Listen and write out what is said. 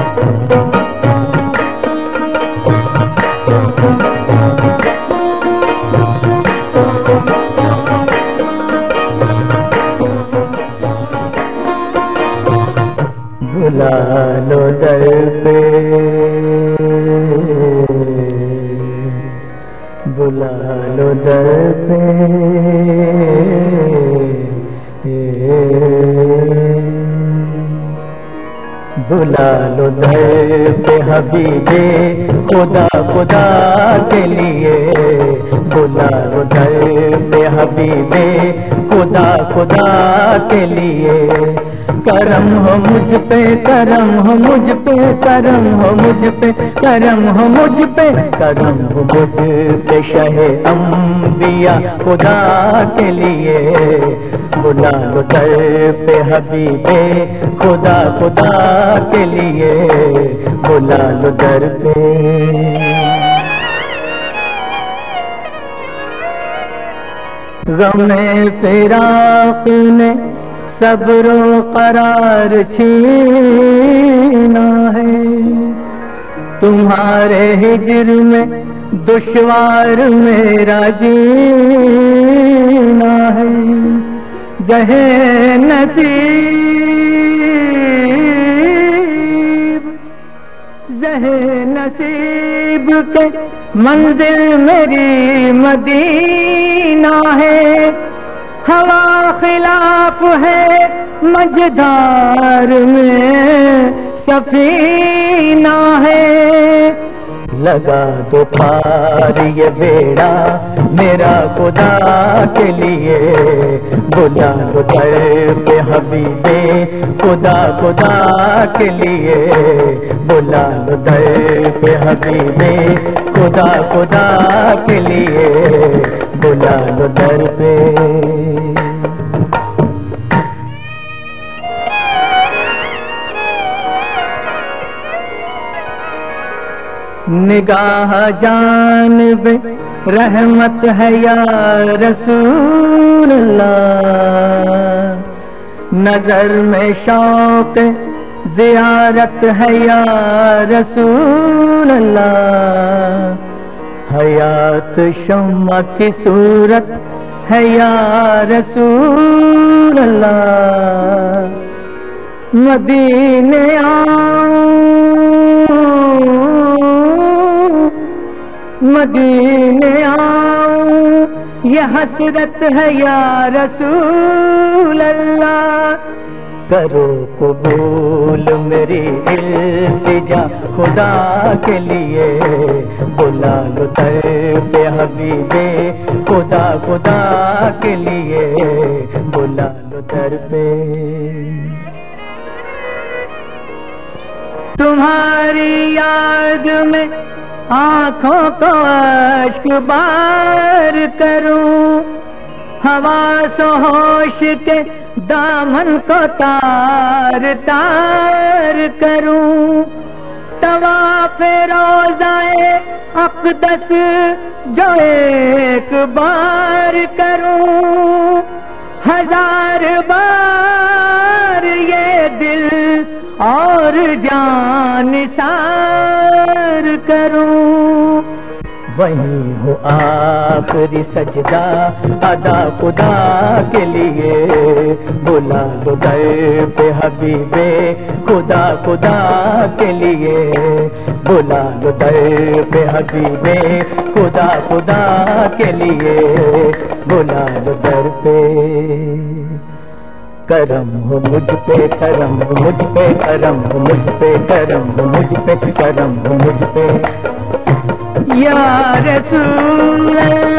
بلا لو در پہ بلا لو در پہ بلا لو در پہ حبیب خدا خدا کے لیے بلا لو در پہ حبیب خدا خدا کے لیے کرم ہو مجھ پہ کرم ہو مجھ پہ کرم ہو مجھ پہ کرم ہو مجھ پہ کرم ہو مجھ پہ شہ انبیاء خدا کے لیے بلا لو در پہ حبیب خدا خدا کے لیے بلا لو در پہ غم فراق نے صبر و قرار چھینا ہے تمہارے ہجر میں دشوار میرا جینا ہے زہر نصیب کے منزل میری مدینہ ہے ہوا خلاف ہے مجدار میں سفینہ ہے لگا دو پار یہ بیڑا میرا خدا کے لیے بلا لو در پہ حبیب خدا خدا کے لیے بلا لو در پہ حبیب خدا خدا کے لیے بلا لو در پہ نگاہ جانب رحمت ہے یا رسول اللہ نظر میں شوق زیارت ہے یا رسول اللہ حیات شمع کی صورت ہے یا رسول اللہ مدینے مدینے آؤں یہ حسرت ہے یا رسول اللہ کرو قبول میری التجا خدا کے لیے بلا لو در پہ حبیب خدا خدا کے لیے بلا لو در پہ تمہاری یاد میں آنکھوں کو اشک بار کروں حواس و ہوش کے دامن کو تار تار کروں طواف روضہ اقدس جو ایک بار کروں ہزار بار یہ دل اور جان نثار کروں وہیں ہو آخری سجدہ ادا خدا کے لیے بلا لو در پہ حبیب خدا خدا کے لیے بلا لو در پہ حبیب خدا خدا کے لیے بلا لو در پہ کرم ہو مجھ پہ کرم ہو مجھ پہ کرم ہو مجھ پہ کرم ہو مجھ پہ کرم ہو مجھ پہ یا رسول اللہ